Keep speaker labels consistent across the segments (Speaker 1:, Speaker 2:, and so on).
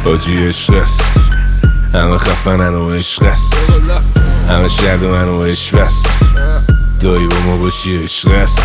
Speaker 1: حاجی عشق است، همه خفنن و عشق است، همه شدومن و عشق است، دایی با ما باشی عشق است.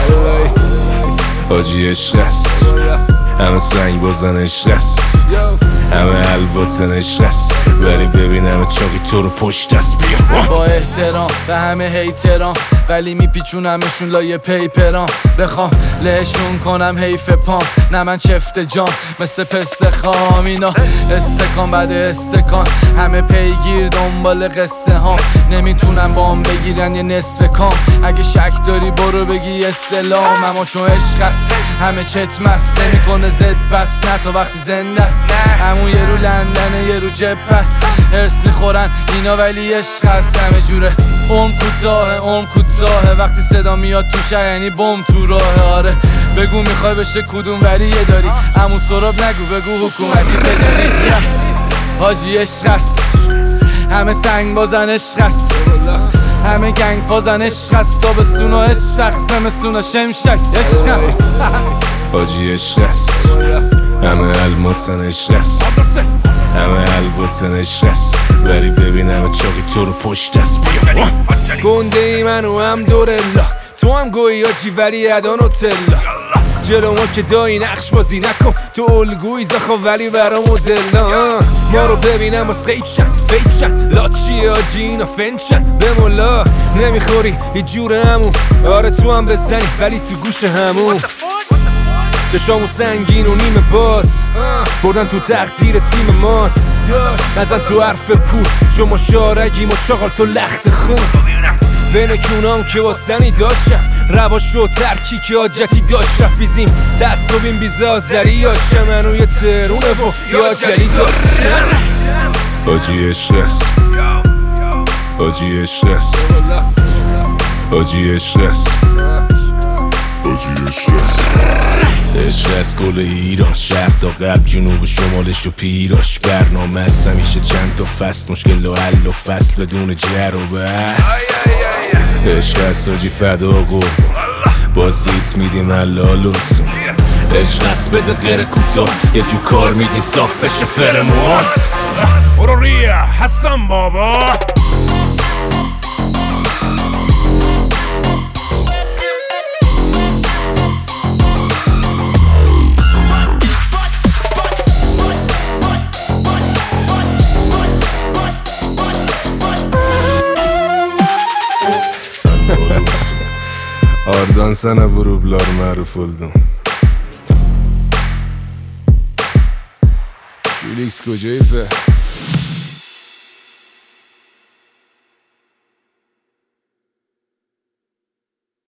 Speaker 1: حاجی عشق است، همه سنگ بازن عشق است، همه الواتن عشق است، ولی ببینم چاقی تو رو پشت دست بیا.
Speaker 2: با احترام به همه هیتران، ولی میپیچونمشون لایه پیپران. بخوام لهشون کنم حیف پام، نه من چفت جام مثل پست خام. اینا استکان بعد استکان، همه پیگیر دنبال قصه ها، نمیتونن بام بگیرن یه نصف کام. اگه شک داری برو بگی استلام، اما چون عشق است همه چت مست، نمیکنه زد بس نه تا وقتی زنده است. همون یه رو لندنه یه رو جب است، هرس میخورن اینا ولی عشق است. همه جوره عمر کوتاهه، وقتی صدا میاد تو شهر یعنی بم تو راه. آره بگو میخوای بشه کدوم ولیه داری، همون سراب نگو بگو حکومتی تجاری. حاجی عشق است، همه سنگ بازن عشق است، همه گنگ فازن عشق است. تابستون و عشق، زمستون و شمشک عشق است.
Speaker 1: حاجی عشق است، همه الماسن عشق است، همه الواتن عشق است، ولی ببینم چاقی تو رو پشت دست بیا.
Speaker 3: گنده ای منو هم دورلا، تو هم گویی آجی ولی ادان و تلا. جلو ما که دایی نقش بازی نکن، تو الگوی زخوا ولی برا مدلا. ما رو ببینم باز خیب شن فیک شن، لاچی آجی اینا فنچن به مولا. نمیخوری یه جور همون، آره تو هم بزنی ولی تو گوش همون. چشامو سنگین و نیمه باز، بردن تو تقدیر تیم ماست. نزن تو حرف پول، شما شارگیم و چاقال تو لخت خون. بین کونام که واسنی داشتم، رواش و ترکی که حاجتی داشت. رفیزیم تعصبیم بیزازری یاشم، منو یه ترونه و یا جلی داشتم.
Speaker 1: حاجی عشق است، حاجی عشق است، حاجی عشق است، حاجی عشق است. عشق از کل ایران، شرق تا غرب، جنوب شمالش و پیراش. برنامه هست همیشه چند تا فصل، مشکل و حل و فصل بدون جر و بحث. عشق است حاجی فدا قربان، بازیت میدیم حلال و سون. عشق است بده غیر کوتاه، یه جو کار میدیم صاف بشه فرموات.
Speaker 4: برو ریا حسن بابا.
Speaker 1: Ardan sana vurublar məruf oldum. Felix Kocayip